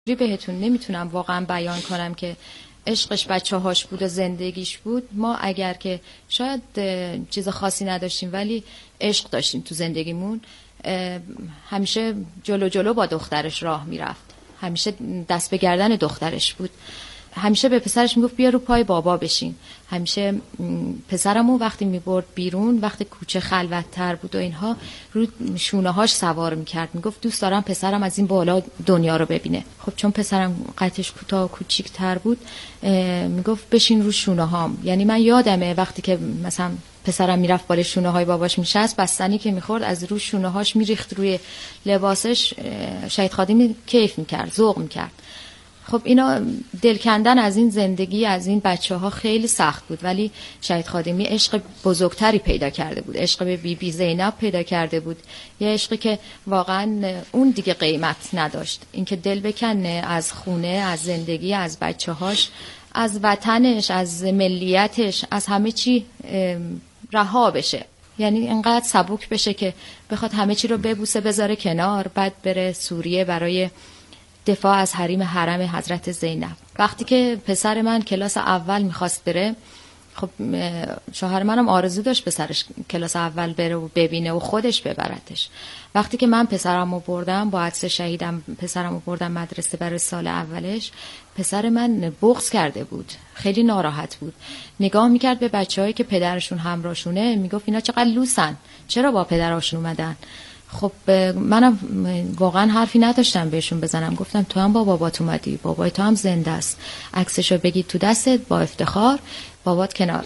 بهتون نمیتونم واقعا بیان کنم که عشقش بچه‌هاش بود و زندگیش بود. ما اگر که شاید چیز خاصی نداشتیم ولی عشق داشتیم تو زندگیمون. همیشه جلو با دخترش راه میرفت، همیشه دست به گردن دخترش بود، همیشه به پسرش میگفت بیا رو پای بابا بشین. همیشه پسرمو وقتی میبرد بیرون، وقتی کوچه خلوت‌تر بود و اینها، رو شونه‌هاش سوار میکرد، میگفت دوست دارم پسرم از این بالا دنیا رو ببینه. خب چون پسرم قدش کوتاه و کوچیک‌تر بود، میگفت بشین رو شونه‌هام. یعنی من یادمه وقتی که مثلا پسرم میرفت بالای شونه‌های باباش میشست، بستنی که میخورد از رو شونه‌هاش میریخت روی لباسش. شهید خادمی کیف میکرد، ذوق میکرد. خب اینا دل کندن از این زندگی، از این بچه‌ها خیلی سخت بود، ولی شهید خادمی عشق بزرگتری پیدا کرده بود. عشق به بی زینب پیدا کرده بود، یه عشقی که واقعا اون دیگه قیمت نداشت. اینکه دل بکنه از خونه، از زندگی، از بچه‌هاش، از وطنش، از ملیتش، از همه چی رها بشه. یعنی اینقدر سبک بشه که بخواد همه چی رو ببوسه بذاره کنار، بعد بره سوریه برای دفاع از حرم حضرت زینب. وقتی که پسر من کلاس اول میخواست بره، خب شوهر منم آرزو داشت پسرش کلاس اول بره و ببینه و خودش ببرتش. وقتی که من پسرمو بردم با عکس شهیدم، پسرمو بردم مدرسه برای سال اولش، پسر من بغض کرده بود، خیلی ناراحت بود. نگاه میکرد به بچه‌هایی که پدرشون همراهشونه، میگفت اینا چقدر لوسن، چرا با پدرشون اومدن؟ خب منم واقعا حرفی نداشتم بهشون بزنم. گفتم تو هم با بابات اومدی، بابای تو هم زنده است، عکسشو بگید تو دستت با افتخار، بابات کنار.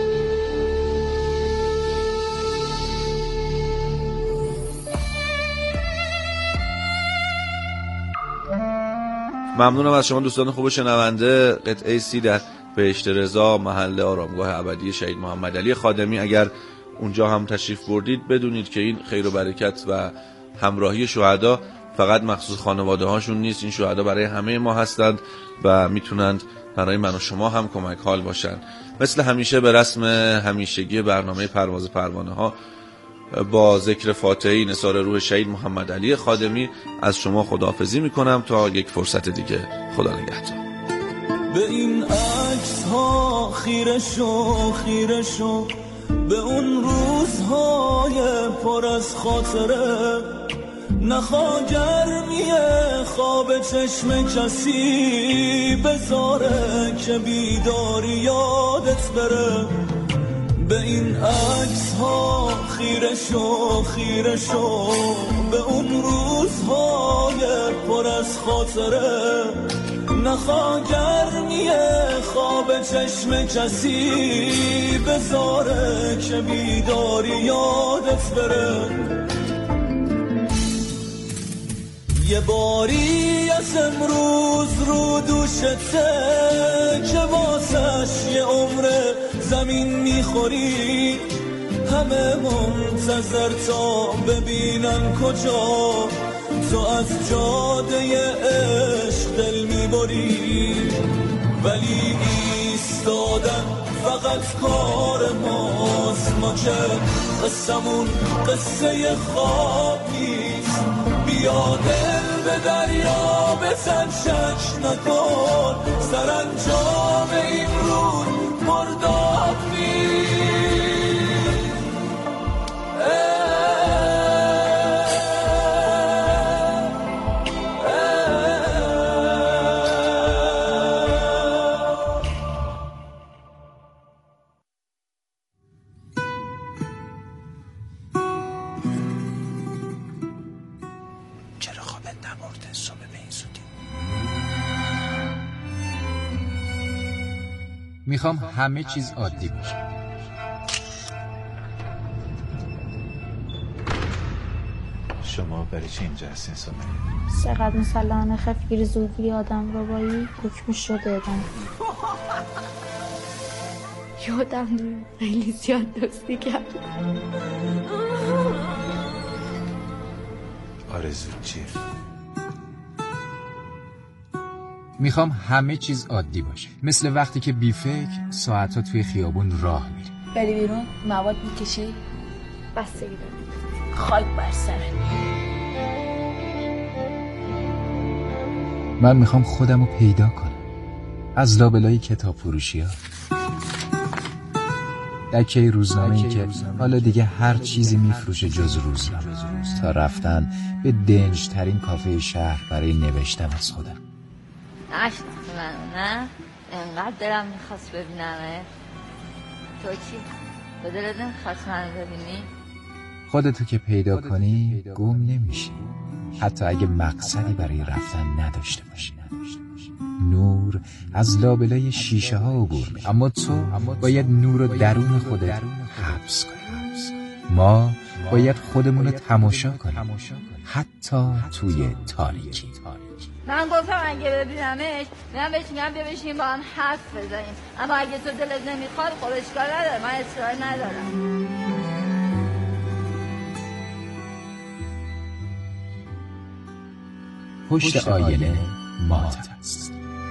ممنونم از شما دوستان خوب شنونده. قطعه سی در بهشت رضا، محل آرامگاه ابدی شهید محمد علی خادمی. اگر اونجا هم تشریف بردید بدونید که این خیر و برکت و همراهی شهدا فقط مخصوص خانواده هاشون نیست، این شهدا برای همه ما هستند و میتونند برای من و شما هم کمک حال باشند. مثل همیشه به رسم همیشگی برنامه پرواز پروانه ها با ذکر فاتحه نثار روح شهید محمد علی خادمی از شما خداحافظی میکنم تا یک فرصت دیگه. خدا نگهدار. به این عکس ها خیره شو به اون روزهای پر از خاطره، نخوا گرمی خواب چشم کسی بذاره که بیداری یادت بره. به این عکس ها خیره شو به اون روزهای پر از خاطره، نخوا گرمی خواب چشم کسی بذاره که بیداری یادت بره. یه باری از امروز رو دوشته که واسش یه عمر زمین میخوری، همه منتظر تا ببینن کجا تو از جاده عشق دل میبری. ولی ایستادن فقط کار ماست، ما که قصمون قصه خواب نیست. بیا دل به دریا بزن، شک نکن، سرانجام این رود مرداب نیست. میخوام همه چیز عادی باشه. شما برای چی اینجا هستین سامنی؟ چقدر مسلحانه خفگیر زودگیری آدم رو بایی حکمش رو دادم. یادم خیلی زیاد دوستی کرد. آرزو چیه؟ میخوام همه چیز عادی باشه، مثل وقتی که بی فکر ساعتها توی خیابون راه میری. بری بیرون مواد میکشی؟ بستگی داره. 「 خاک بر سرت. 「 」 من میخوام خودم رو پیدا کنم از لابلای کتاب فروشی ها، دکه روزنامه ای که حالا دیگه هر چیزی میفروشه جز روزنامه، تا رفتن به دنج ترین کافه شهر برای نوشتن از خودم. نشناختی منو نه؟ انقدر دلم میخواست ببینمه. تو چی؟ تو دلت نمیخواست منو ببینی؟ خودتو که پیدا کنی گم نمیشی، حتی اگه مقصدی برای رفتن نداشته باشی. نور از لابلای شیشه ها عبور می‌کنه، اما تو باید نور رو درون خودت حبس کنی. ما باید خودمون رو تماشا کنیم، حتی توی تاریکی. من گفتم اگه ببینمش من بهش میگم بیا بشینیم با هم حرف بزنیم، اما اگه تو دلت نمیخواد خب اشکال نداره، من اصرار ندارم. پشت آینه مات است.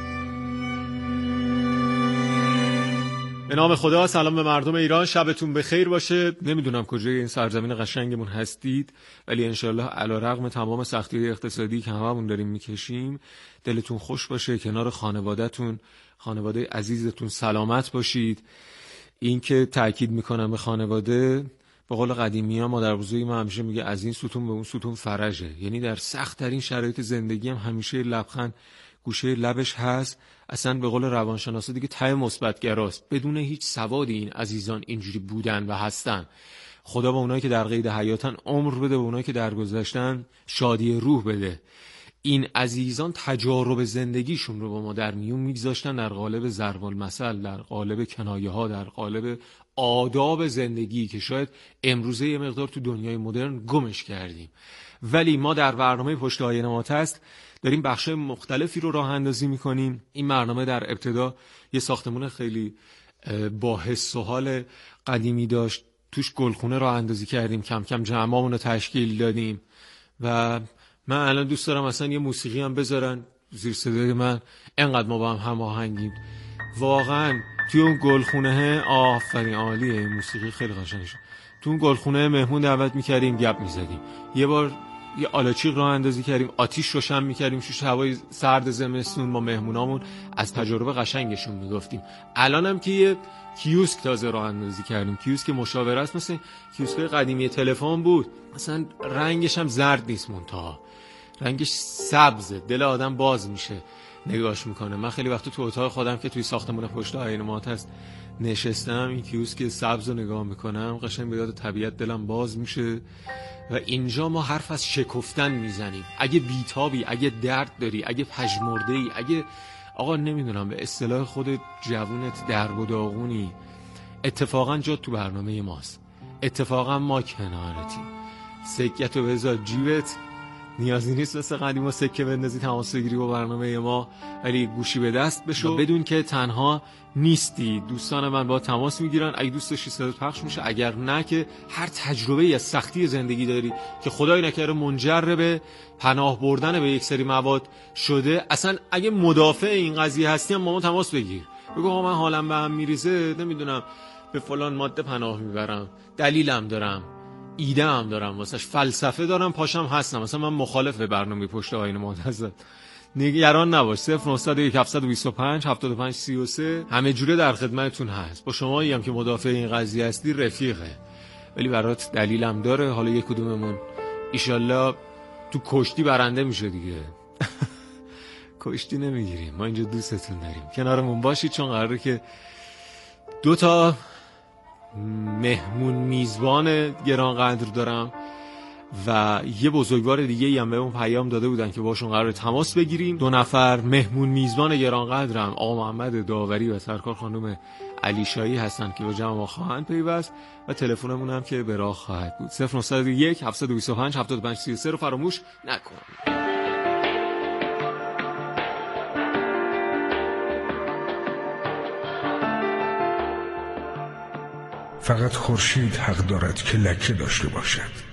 به نام خدا. سلام به مردم ایران، شبتون بخیر باشه. نمیدونم کجای این سرزمین قشنگمون هستید، ولی انشالله علیرغم تمام سختی‌های اقتصادی که هممون داریم میکشیم دلتون خوش باشه، کنار خانواده‌تون، خانواده عزیزتون سلامت باشید. این که تأکید میکنم به خانواده، به قول قدیمی‌ها مادر بزرگی من همیشه میگه از این ستون به اون ستون فرجه، یعنی در سخت ترین شرایط زندگی هم همیشه لبخند گوشه لبش هست. اصلا به قول روانشناسا دیگه ته مثبت‌گراست. بدون هیچ سوادی این عزیزان اینجوری بودن و هستن. خدا به اونایی که در قید حیاتن عمر بده، به اونایی که درگذشتن شادی روح بده. این عزیزان تجارب زندگیشون رو با ما در میون میگذاشتن در قالب ضرب المثل، در قالب کنایه ها، در قالب آداب زندگی که شاید امروزه یه مقدار تو دنیای مدرن گمش کردیم. ولی ما در برنامه پشت آینه مات است داریم بخشای مختلفی رو راه اندازی میکنیم. این برنامه در ابتدا یه ساختمون خیلی با حس و حال قدیمی داشت، توش گلخونه راه اندازی کردیم، کم کم جمعامون رو تشکیل دادیم و من الان دوست دارم اصلا یه موسیقی هم بذارن زیر صدای من، انقدر ما با هم هماهنگیم واقعا. توی اون گلخونه آفرین عالیه، این موسیقی خیلی قشنگه. تو اون گلخونه مهمون دعوت میکردیم، گپ میزدیم، یه بار یه آلاچیق راه اندازی کردیم، آتیش روشن میکردیم، شوش هوای سرد زمستون با مهمونامون از تجربه قشنگشون میگفتیم. الانم که یه کیوسک تازه راه اندازی کردیم، کیوسک مشاوره است، مثل کیوسکای قدیمی تلفن بود، مثلا رنگش هم زرد نیست، منتها رنگش سبزه، دل آدم باز میشه نگاش میکنه. من خیلی وقت تو اتاق خودم که توی ساختمون پشت آینه مات هست نشستم، این کیوسک سبز رو نگاه میکنم، قشنگ به یاد طبیعت دلم باز میشه. و اینجا ما حرف از شکفتن میزنیم. اگه بیتابی، اگه درد داری، اگه پژمرده‌ای، اگه آقا نمیدونم به اصطلاح خود جوونت درب و داغونی، اتفاقا جا تو برنامه ماست، اتفاقا ما کنارتیم. سکتو بذار جیبت، نیازی نیست مثل قدیما سکه بندازی تماس بگیری با برنامه ما، ولی گوشی به دست بشو، بدون که تنها نیستی. دوستان من با تماس میگیرن، اگه دوست داشتی صدات پخش میشه، اگر نه که هر تجربه‌ای از سختی زندگی داری که خدای نکره منجر به پناه بردن به یک سری مواد شده، اصلا اگه مدافع این قضیه هستی هم با ما تماس بگیر، بگو آقا من حالم به هم میریزه، نمیدونم به فلان ماده پناه میبرم، دلیلم دارم، ایده هم دارم واسش، فلسفه دارم، پاشم هستم، مثلا من مخالف به برنامه پشت آینه مات هستم، نگران نباش. 0901 725 75 33 همه جوره در خدمتتون هست. با شمایی هم که مدافع این قضیه هستی رفیقه، ولی برات دلیلم داره. حالا یک کدوممون ایشالله تو کشتی برنده میشه دیگه. کشتی نمیگیریم، ما اینجا دوستتون داریم، کنارمون باشید، چون قراره که 2 تا مهمون میزبان گرانقدر دارم و یه بزرگوار دیگه هم به اون پیام داده بودن که باشون قراره تماس بگیریم. 2 نفر مهمون میزبان گرانقدرم آقا محمد داوری و سرکار خانم علیشایی هستن که با جمع ما خواهند پیوست و تلفنمون هم که به راه خواهد بود. 0901 725 75 33 رو فراموش نکن. فقط خورشید حق دارد که لکه داشته باشد.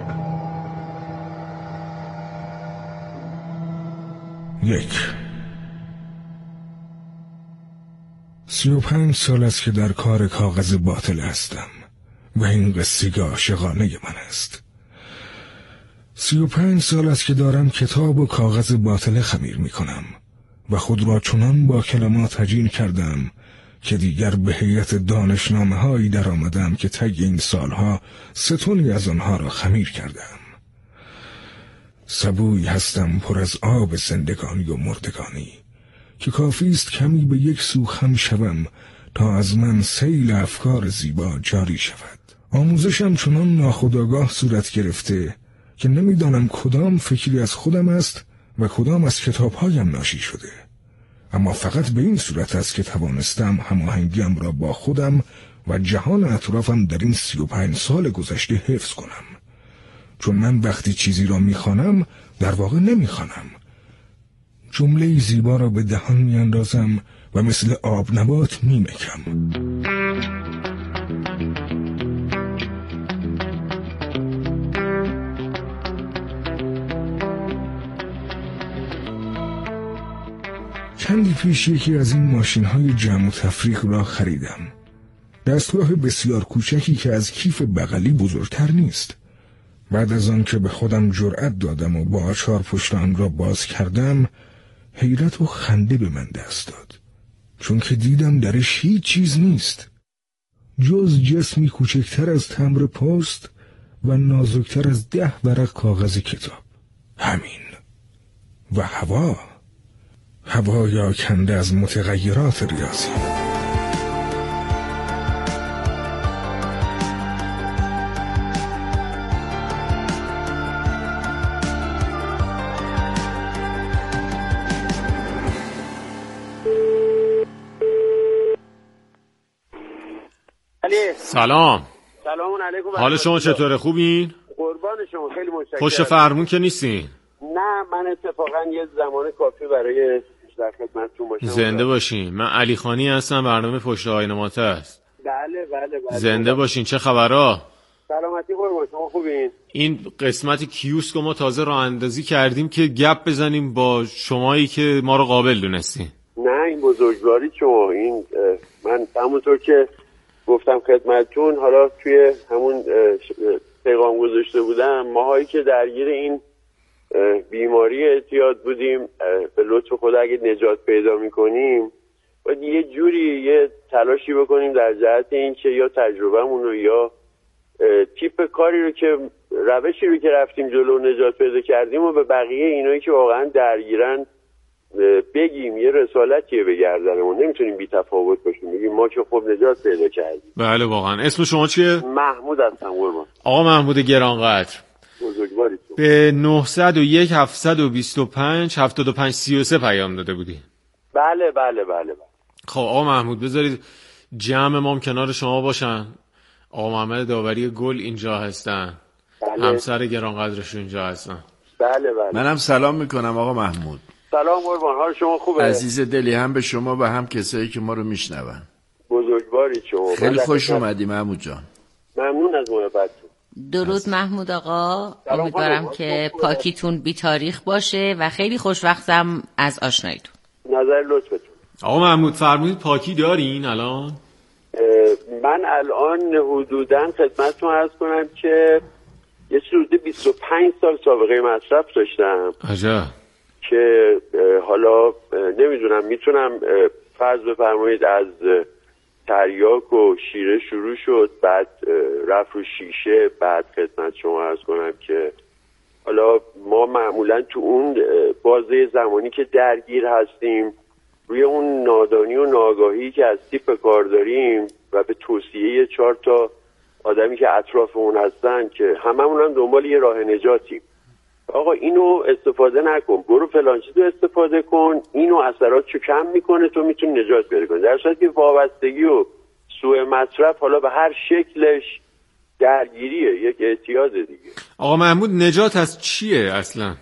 35 سال است که در کار کاغذ باطل هستم و این قصه عاشقانه من است. 35 سال است که دارم کتاب و کاغذ باطل خمیر می کنم و خود را چنان با کلمات هجین کردم که دیگر به هیئت دانشنامه هایی در آمدم که طی این سالها ستونی از آنها را خمیر کردم. سبوی هستم پر از آب زندگانی و مردگانی که کافی است کمی به یک سو خم شوم تا از من سیل افکار زیبا جاری شود. آموزشم چنان ناخودآگاه صورت گرفته که نمیدانم کدام فکری از خودم است و کدام از کتابهایم ناشی شده، اما فقط به این صورت است که توانستم هماهنگیم را با خودم و جهان اطرافم در این 35 سال گذشته حفظ کنم. چون من وقتی چیزی را میخوانم در واقع نمیخوانم. جمله زیبا را به دهان میاندازم و مثل آب نبات میمکم. چندی پیش یکی از این ماشین‌های جمع و تفریق را خریدم. دستگاه بسیار کوچکی که از کیف بغلی بزرگتر نیست. بعد از آن که به خودم جرأت دادم و با آچار پشت آن را باز کردم، حیرت و خنده به من دست داد. چون که دیدم درش هیچ چیز نیست جز جسمی کوچکتر از تمبر پست و نازکتر از 10 ورق کاغذ کتاب. همین. و هوای آکنده از متغیرات ریاضی. سلام علیکم. حال شما چطوره؟ خوبین؟ قربان شما، خیلی متشکرم. پشت فرمون که نیستین؟ نه، من اتفاقا یه زمان کافی برای در خدمتتون باشم. زنده باشین. من علی خانی هستم، برنامه پشت آینه ماته است. بله. زنده باشین. چه خبرها؟ سلامتی قربان شما، خوبین؟ این قسمت کیوسک ما تازه راه اندازی کردیم که گپ بزنیم با شمایی که ما رو قابل دونستین. نه، این بزرگواری شما. این من همونطور که گفتم خدمتتون، حالا توی همون پیغام گذاشته بودم، ماهایی که درگیر این بیماری اعتیاد بودیم، به لطف خدا اگه نجات پیدا میکنیم باید یه جوری یه تلاشی بکنیم در جهت این که یا تجربهمون رو یا تیپ کاری رو که روشی رو که رفتیم جلو نجات پیدا کردیم و به بقیه اینایی که واقعا درگیرن بگیم، یه رسالتیه به گردنمون. نمیتونیم بی تفاوت باشیم بگیم ما که خب نجات پیدا کردیم. بله واقعا. اسم شما چیه؟ محمود هستم قربان. آقا محمود گرانقدر، بزرگواری تو. به 901 725 75 33 پیام داده بودی. بله. خب آقا محمود، بذارید جمع ما هم کنار شما باشن. آقا محمد داوری گل اینجا هستن. بله. همسر گرانقدرشون اینجا هستن. بله. منم سلام میکنم آقا محمود. سلام قربان، حال شما خوبه؟ عزیز دلی، هم به شما و هم کسایی که ما رو میشنون. بزرگواری شما. خیلی خوش اومدی محمود جان. ممنون از محبتتون. درود محمود آقا، امیدوارم که پاکیتون بی تاریخ باشه و خیلی خوشوقتم از آشناییتون. نظر لطفتون. آقا محمود فرمودید پاکی دارین الان؟ من الان حدوداً خدمتتون عرض کنم که یه حدود 25 سال سابقه مصرف داشتم. عجب. که حالا نمیدونم میتونم فرض بفرمایید از تریاک و شیره شروع شد، بعد رفت رو شیشه، بعد خدمت شما عرض کنم که حالا ما معمولا تو اون بازه زمانی که درگیر هستیم روی اون نادانی و ناآگاهی که از تیپ کار داریم و به توصیه 4 تا آدمی که اطرافمون هستن که هممون هم دنبال یه راه نجاتیم. آقا اینو استفاده نکن، برو فلان چیزو استفاده کن، اینو اثراتشو کم میکنه، تو میتونی نجات پیدا کنی. در صورتی که وابستگی و سوء مصرف حالا به هر شکلش درگیریه، یک اعتیاد دیگه. آقا محمود نجات از چیه اصلا؟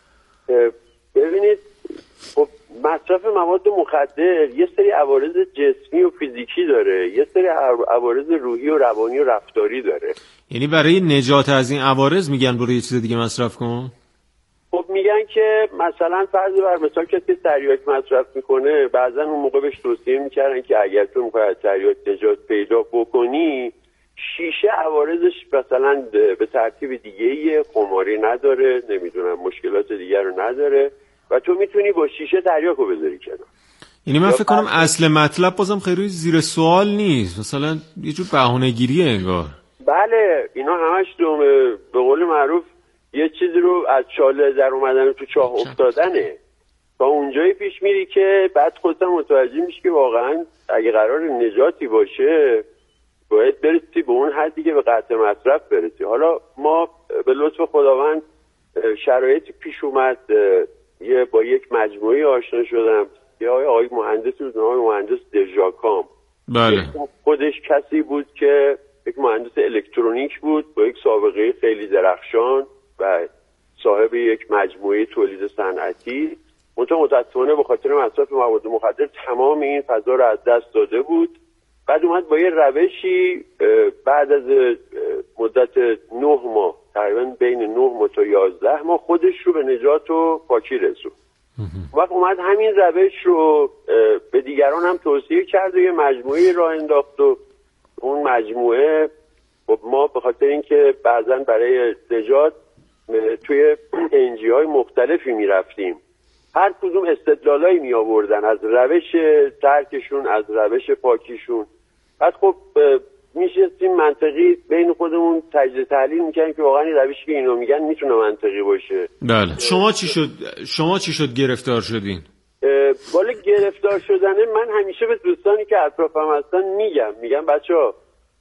ببینید، خب مصرف مواد مخدر یه سری عوارض جسمی و فیزیکی داره، یه سری عوارض روحی و روانی و رفتاری داره. یعنی برای نجات از این عوارض میگن برو یه چیز دیگه مصرف کن؟ خب میگن که مثلا فرض بر مثال کسی که تریاک مصرف میکنه، بعضا اون موقع بهش توصیه میکردن که اگر تو میخوای از تریاک نجات پیدا بکنی شیشه عوارضش مثلا به ترتیب دیگه‌ای، خماری نداره، نمیدونم مشکلات دیگر رو نداره و تو میتونی با شیشه تریاکو بذاری کنار. یعنی من فکر کنم اصل مطلب بازم خیلی زیر سوال نیست، مثلا یه جور بهانه‌گیریه انگار. بله اینا همش به قول معروف یه چیزی رو از چاله در اومدن تو چاه افتادنه. تا اونجایی پیش میری که بعد خودت متوجه میشی که واقعا اگه قرار نجاتی باشه باید برسی به اون حدی که به قطع مصرف برسی. حالا ما به لطف خداوند شرایطی پیش اومد، با یک مجموعه آشنا شدم، یه آقای مهندس بود، آقای مهندس دژاکام. بله. خودش کسی بود که یک مهندس الکترونیک بود با یک سابقه خیلی درخشان و صاحب یک مجموعه تولید صنعتی. متأسفانه به خاطر مصرف مواد مخدر تمام این فضا رو از دست داده بود. بعد اومد با یه روشی بعد از مدت 9 ماه، تقریبا بین 9 ماه تا 11 ماه خودش رو به نجات و پاکی رسوند. وقت اومد همین روش رو به دیگران هم توصیه کرد و یه مجموعه راه انداخت و اون مجموعه ما به خاطر اینکه بعضا برای نجات توی انجی های مختلفی میرفتیم، هر کدوم استدلالایی می آوردن از روش ترکشون، از روش پاکیشون. بعد خب میشستیم منطقی بین خودمون تجزیه تحلیل میکنیم که واقعا این روشی که اینا میگن میتونه منطقی باشه. بله. شما چی شد گرفتار شدین؟ والا گرفتار شدنه من همیشه به دوستانی که اطرافم هستن میگم بچه‌ها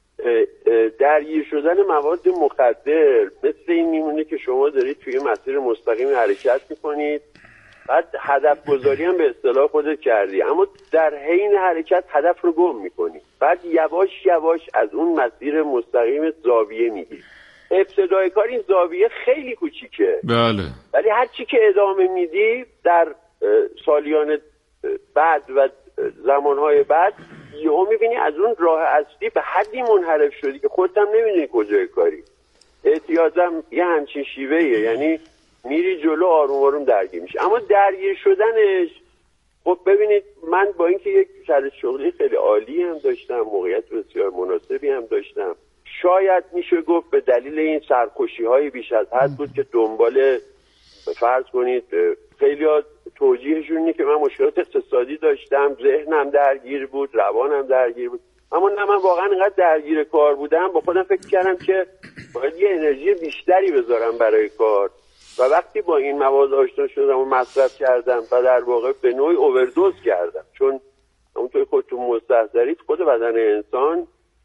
درگیر شدن مواد مخدر مثل این میمونه که شما دارید توی مسیر مستقیم حرکت میکنید، بعد هدف گذاری هم به اصطلاح خودت کردی، اما در حین حرکت هدف رو گم میکنی، بعد یواش یواش از اون مسیر مستقیم زاویه میگیری. ابتدای کار این زاویه خیلی کوچیکه، بله، ولی هر چی که ادامه میدی در سالیان بعد و زمانهای بعد یهو میبینی از اون راه اصلی به حدی منحرف شدی که خودت هم نمیدونی کجای کاری. احتیاطم یه همچین شیوهیه، یعنی میری جلو آروم آروم درگیر میشه. اما درگیر شدنش خب ببینید من با اینکه یک شرایط شغلی خیلی عالی هم داشتم، موقعیت بسیار مناسبی هم داشتم، شاید میشه گفت به دلیل این سرخوشی های بیش از حد بود که دنبال فرض کنید خیلی ها توجیهشون اینه که من مشکلات اقتصادی داشتم، ذهنم درگیر بود، روانم درگیر بود. اما نه، من واقعا اینقدر درگیر کار بودم با خودم فکر کردم که باید یه انرژی بیشتری بذارم برای کار و وقتی با این مواد آشنا شدم و مصرف کردم و در واقع به نوعی اووردوز کردم، چون همونطور خودتون مستحضرید خود بدن انسان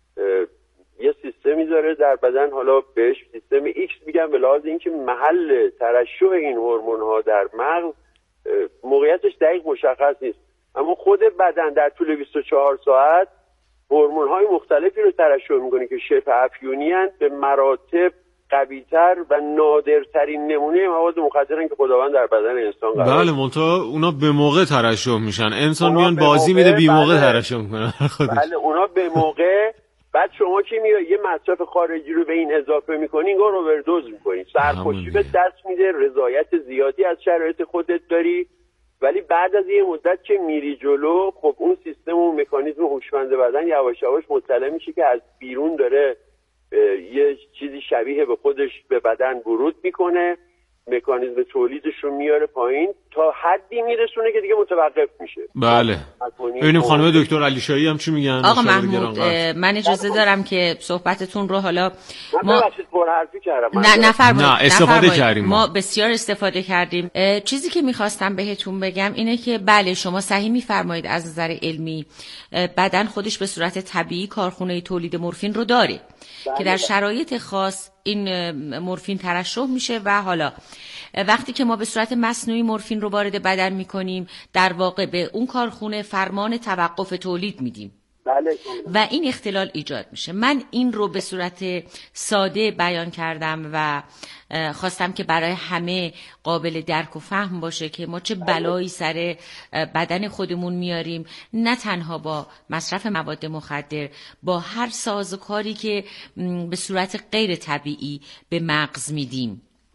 یه سیستمی داره در بدن، حالا بهش سیستم ایکس میگم به لحاظ اینکه محل ترشح این هورمون ها در مغز موقعیتش دقیق مشخص نیست، اما خود بدن در طول 24 ساعت هورمون های مختلفی رو ترشح میکنه که شبه افیونی اند، به مراتب قوی‌تر و نادرترین نمونه مواد مخدرن که خداوند در بدن انسان قرار. بله، منتها اونا به موقع ترشح میشن، انسان میان بازی میده بی موقع ترشح میکنه. بله اونا به موقع. بعد شما که میای یه مصرف خارجی رو به این اضافه میکنی انگار اووردوز میکنی، سرخوشی به دست میده، رضایت زیادی از شرایط خودت داری، ولی بعد از یه مدت که میری جلو خب اون سیستم و مکانیزم هوشمند بدن یواش یواش مطلع میشه که از بیرون داره یه چیزی شبیه به خودش به بدن ورود میکنه، مکانیزم تولیدش رو میاره پایین تا حدی میرسونه که دیگه متوقف میشه. بله. ببینیم خانم دکتر علیشایی هم چی میگن. آقا محمود من اجازه دارم که صحبتتون رو حالا ما ببخشید پرحرفی کردم. نه استفاده کردیم. ما بسیار استفاده کردیم. چیزی که میخواستم بهتون بگم اینه که بله شما صحیح میفرمایید، از نظر علمی بدن خودش به صورت طبیعی کارخونه تولید مورفین رو داره که در شرایط خاص این مورفین ترشح میشه و حالا وقتی که ما به صورت مصنوعی مورفین رو وارد بدن میکنیم در واقع به اون کارخونه فرمان توقف تولید میدیم. بله. و این اختلال ایجاد میشه. من این رو به صورت ساده بیان کردم و خواستم که برای همه قابل درک و فهم باشه که ما چه بلایی سر بدن خودمون میاریم، نه تنها با مصرف مواد مخدر، با هر سازوکاری که به صورت غیر طبیعی به مغز میدیم.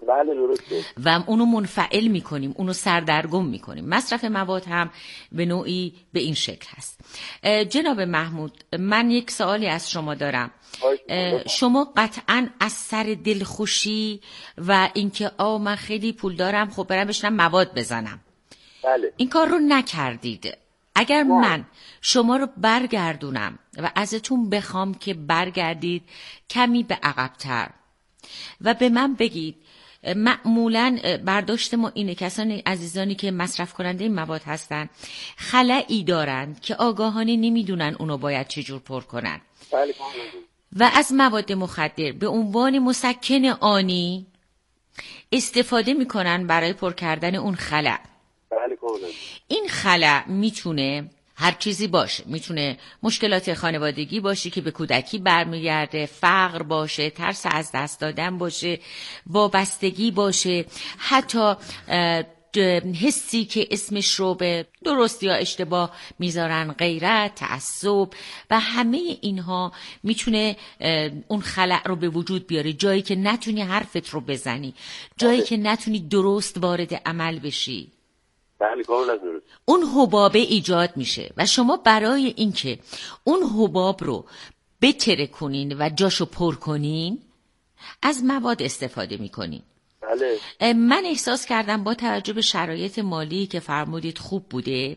بله درسته. و اونو منفعل میکنیم، اونو سردرگم میکنیم. مصرف مواد هم به نوعی به این شکل هست. جناب محمود، من یک سوالی از شما دارم. شما قطعاً از سر دلخوشی و اینکه من خیلی پول دارم خب برم بشنم مواد بزنم، بله، این کار رو نکردید. اگر من شما رو برگردونم و ازتون بخوام که برگردید کمی به عقب‌تر و به من بگید، معمولاً برداشت ما اینه کسانی عزیزانی که مصرف کننده این مواد هستن خلایی دارن که آگاهانه نمیدونن اونو باید چجور پر کنن. بله. و از مواد مخدر به عنوان مسکن آنی استفاده میکنن برای پر کردن اون خلا. بله کاملا. این خلا میتونه هر چیزی باشه، میتونه مشکلات خانوادگی باشه که به کودکی برمیگرده، فقر باشه، ترس از دست دادن باشه، وابستگی باشه، حتی حسی که اسمش رو به درست یا اشتباه میذارن غیرت، تعصب و همه اینها میتونه اون خلأ رو به وجود بیاره. جایی که نتونی حرفت رو بزنی، جایی که نتونی درست وارد عمل بشی، بله کاملا درست، اون حبابه ایجاد میشه و شما برای اینکه اون حباب رو بترکونین و جاشو پر کنین از مواد استفاده میکنین. بله. من احساس کردم با توجه به شرایط مالی که فرمودید خوب بوده،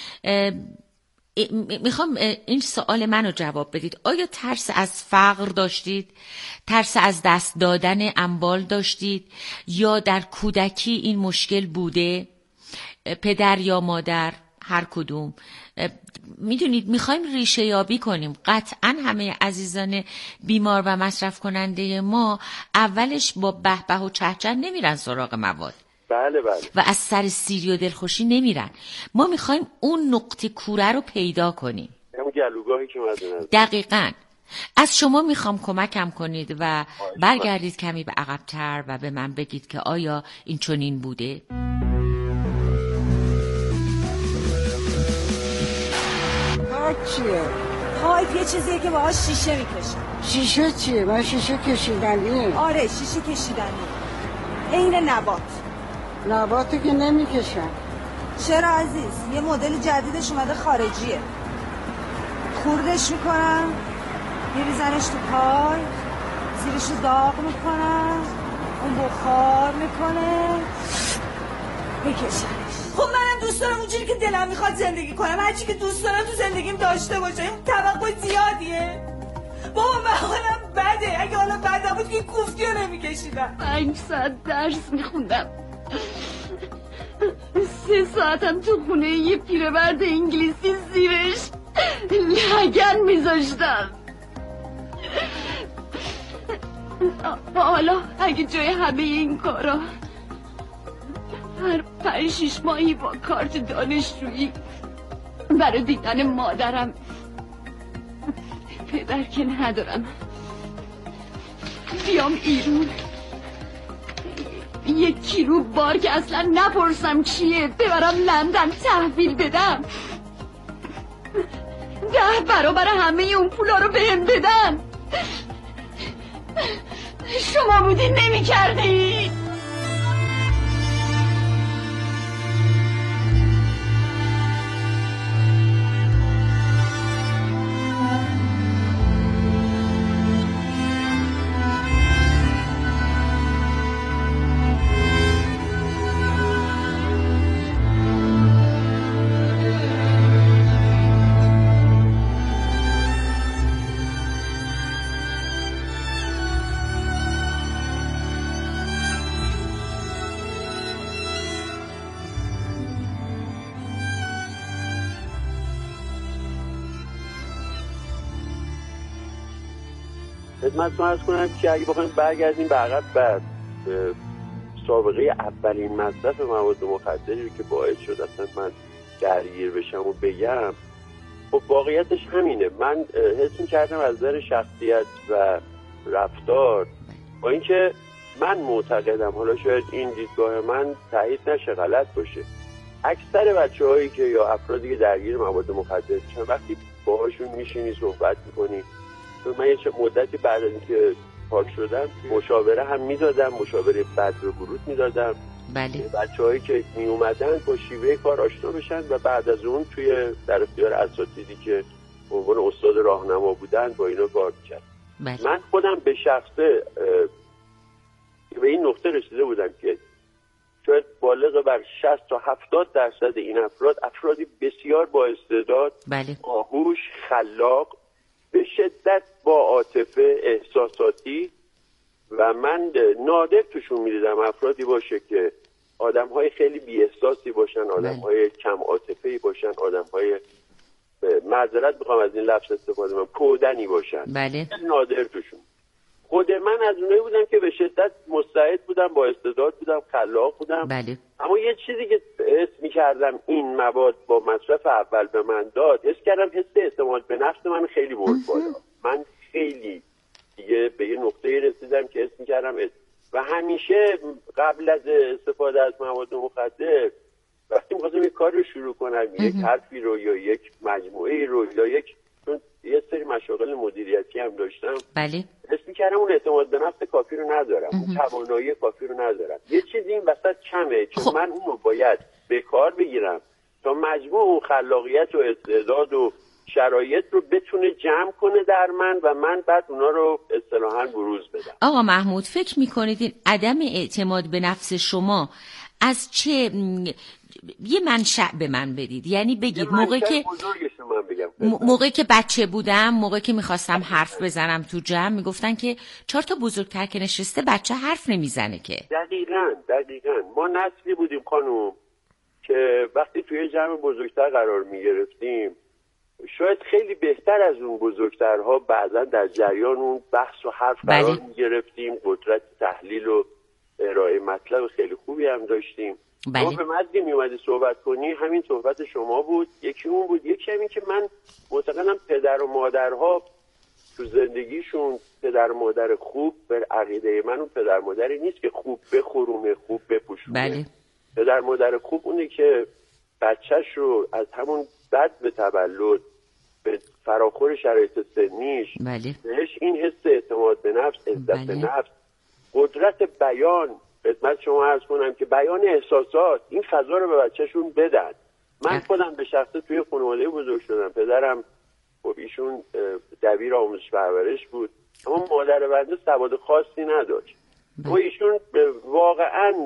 میخوام این سوال منو جواب بدید. آیا ترس از فقر داشتید؟ ترس از دست دادن اموال داشتید؟ یا در کودکی این مشکل بوده؟ پدر یا مادر هر کدوم؟ میدونید میخوایم ریشه یابی کنیم. قطعا همه عزیزان بیمار و مصرف کننده ما اولش با به و چهچه نمیرن سراغ مواد. بله بله. و از سر سیری و دلخوشی نمیرن. ما میخوایم اون نقطه کوره رو پیدا کنیم. همون گلوگاهی که مدن. دقیقاً. از شما میخوام کمکم کنید و برگردید کمی به عقب‌تر و به من بگید که آیا این چنین بوده؟ چیه؟ پایپ یه چیزیه که باهاش شیشه میکشن. شیشه چیه؟ من شیشه کشیدنیه. آره شیشه کشیدنی. عین نبات. نباتی که نمیکشن. چرا عزیز؟ یه مدل جدیدش اومده خارجیه. خوردش میکنن، میریزنش تو پای، زیرشو داغ میکنن، اون بخار میکنه، میکشنش. خب منم دوست دارم اونجوری که دلم میخواد زندگی کنم، هرچی که دوست دارم تو زندگیم داشته باشه. این توقع زیادیه. بابا من حالم بده، اگه حالا بد نبود که کوفتی رو نمیکشیدم. 5 ساعت درس میخوندم، 3 ساعتم تو خونه یه پیرمرد انگلیسی زیرش لگن میذاشتم. حالا اگه جای همه این کارا هر 5-6 ماهی با کارت دانشجویی برای دیدن مادرم، پدر که ندارم، بیام ایران 1 کیلو بار که اصلا نپرسم چیه ببرم لندن تحویل بدم، 10 برابر همه اون پولا رو بهم بدن، شما بودین نمی کردی؟ خدمتتون عرض کنم که اگه بخوایم برگردیم به عقب بر سابقه اولین مصرف مواد مخدری که باعث شد اصلا من درگیر بشم و بگم، خب واقعیتش همینه. من حس می‌کردم از نظر شخصیت و رفتار، با اینکه من معتقدم، حالا شاید این دیدگاه من تایید نشه، غلط باشه، اکثر بچه‌هایی که یا افرادی که درگیر مواد مخدر میشن وقتی باهاشون میشینی صحبت میکنی، من یه مدتی بعد از اینکه پاک شدم مشاوره هم میدادم، مشاوره بد و برود میدادم. بله. بچه‌هایی که می اومدن با شیوه کار آشنا بشن و بعد از اون در اختیار اساتیدی که به عنوان استاد راهنما بودن با اینا کار می‌کردم. بله. من خودم به شخصه به این نقطه رسیده بودم که شاید بالغ بر 60 تا 70% این افرادی بسیار با استعداد، بله. باهوش، خلاق، به شدت با عاطفه، احساساتی و من نادر توشون می‌دیدم افرادی باشه که آدم‌های خیلی بی‌احساسی باشن، آدم‌های کم عاطفه‌ای باشن، آدم‌های معذرت می‌خوام از این لفظ استفاده کنم کودنی باشن. بله. نادر توشون. خود من از اونایی بودم که به شدت مستعد بودم، با استعداد بودم، خلاق بودم. بله. اما یه چیزی که حس می‌کردم این مواد با مصرف اول به من داد، حس کردم حس اعتماد به نفس من خیلی برد بالا. من خیلی دیگه به یه نقطه‌ای رسیدم که حس می‌کردم و همیشه قبل از استفاده از مواد مخدر وقتی می‌خواستم یک کار رو شروع کنم، یک حرفی رو یا یک مجموعه‌ای رو یا یه سری مشاغل مدیریتی هم داشتم. بله. حس می‌کردم اون اعتماد به نفس کافی رو ندارم، اون توانایی کافی رو ندارم. یه چیزی این وسط کمه که من اون رو باید به کار بگیرم تا مجموع اون خلاقیت و استعداد و شرایط رو بتونه جمع کنه در من و من بعد اونا رو اصطلاحاً بروز بدم. آقا محمود فکر می‌کنید این عدم اعتماد به نفس شما از چه یه منشأ به من بدید؟ یعنی بگید موقعی که بچه بودم، موقعی که میخواستم حرف بزنم تو جمع میگفتن که 4 تا بزرگتر که نشسته بچه حرف نمیزنه که. دقیقاً ما نسلی بودیم خانم که وقتی توی جمع بزرگتر قرار میگرفتیم شاید خیلی بهتر از اون بزرگترها بعضا در جریان اون بحث و حرف قرار میگرفتیم، قدرت تحلیل و ارائه مطلب خیلی خوبی هم داشتیم. بله. ما به مدی میومدی صحبت کنی همین صحبت شما بود، یکی اون بود، یکی همین که من معتقدم پدر و مادرها تو زندگیشون پدر و مادر خوب به عقیده من اون پدر مادری نیست که خوب بخورومه، خوب بپوشونه. بله. پدر مادر خوب اونه که بچهش رو از همون بد به تولد به فراخور شرایط سنیش بله. بهش این حس اعتماد به نفس، عزت به نفس، قدرت بیان، خدمت شما عرض کنم که بیان احساسات، این فضا رو به بچه‌شون بدن. من خودم به شخصه توی خانواده بزرگ شدم. پدرم خب ایشون دبیر آموزش پرورش بود اما مادر بنده سواد خاصی نداشت و ایشون واقعا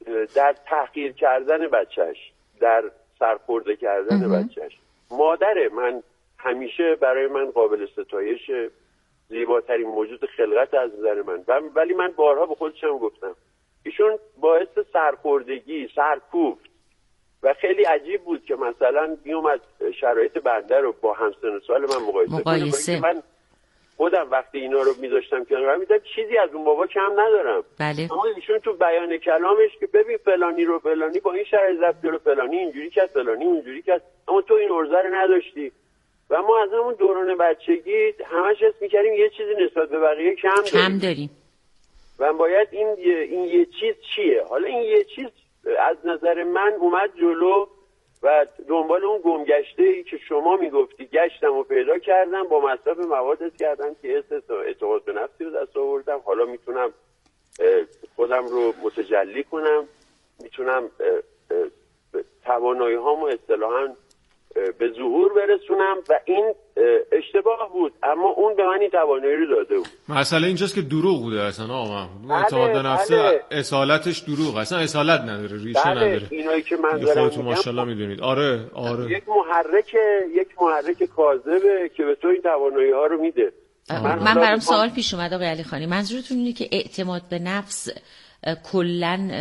در تحقیر کردن بچهش، در سرخورده کردن بچهش. مادر من همیشه برای من قابل ستایش، زیباترین موجود خلقت از نظر من، ولی من بارها به خودشم گفتم ایشون باعث سرخوردگی، سرکوفت و خیلی عجیب بود که مثلا میومد شرایط بنده رو با همسن و سال من مقایسه. من خودم وقتی اینا رو میذاشتم کنار میدم چیزی از اون بابا کم ندارم. بله. اما ایشون تو بیان کلامش که ببین فلانی رو فلانی با این شرایط رفت رو فلانی اینجوری کرد، فلانی اونجوری کرد، اما تو این عرضه رو نداشتی. و ما از همون دوران بچگی همش حس می‌کردیم یه چیزی نسبت به بقیه کم داریم. و باید این یه چیز چیه؟ حالا این یه چیز از نظر من اومد جلو و دنبال اون گمگشته‌ای که شما میگفتی گشتم و پیدا کردم، با مصرف مواد حس کردم که اعتماد به نفسی رو دست آوردم. حالا میتونم خودم رو متجلی کنم، میتونم توانایی هامو اصطلاحاً به ظهور برسونم و این اشتباه بود اما اون به من این توانایی رو داده بود. مسئله اینجاست که دروغ بوده اصلا آقا. اعتماد به نفس اصالتش دروغ، اصلا اصالت نداره، ریشه نداره. اینایی که من دارم خودتون ماشاءالله میدونید. آره یک محرک کاذبه که به تو این توانایی ها رو میده. من برام سوال پیش اومد آقای علی خانی، منظورتون اینه که اعتماد به نفس کلاً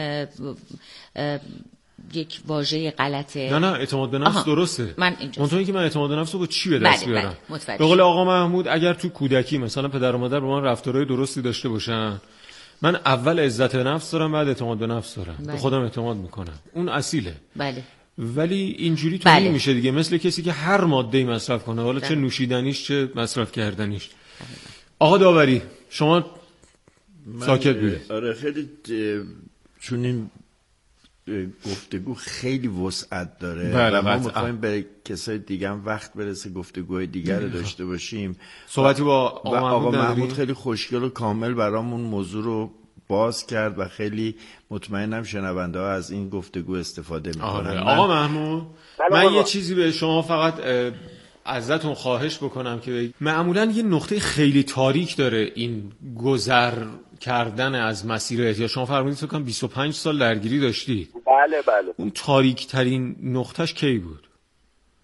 یک واژه غلطه؟ نه اعتماد به نفس درسته. منطقه که من اعتماد به نفس رو با چی به دست بیارم؟ به قول آقا محمود اگر تو کودکی مثلا پدر و مادر با من رفتارهای درستی داشته باشن، من اول عزت نفس دارم بعد اعتماد به نفس دارم. به خودم اعتماد میکنم، اون اصیله. بله. ولی اینجوری تو نمیشه دیگه، مثل کسی که هر ماده‌ای مصرف کنه، حالا چه نوشیدنیش چه مصرف کردنیش. آقا داوری شما ساکت بودید. آره خیلی چون این گفتگو خیلی وسعت داره بله، و ما میخوایم به کسای دیگه هم وقت برسه گفتگوهای دیگر رو داشته باشیم. صحبتی با آقا محمود خیلی خوشگل و کامل برامون موضوع رو باز کرد و خیلی مطمئنم شنونده ها از این گفتگو استفاده میکنن. آقا محمود من یه چیزی به شما فقط ازتون خواهش بکنم که معمولا یه نقطه خیلی تاریک داره این گذر کردن از مسیر احتیاج. شما فرمودید فکر کنم 25 سال درگیری داشتید. بله. اون تاریک ترین نقطهش کی بود؟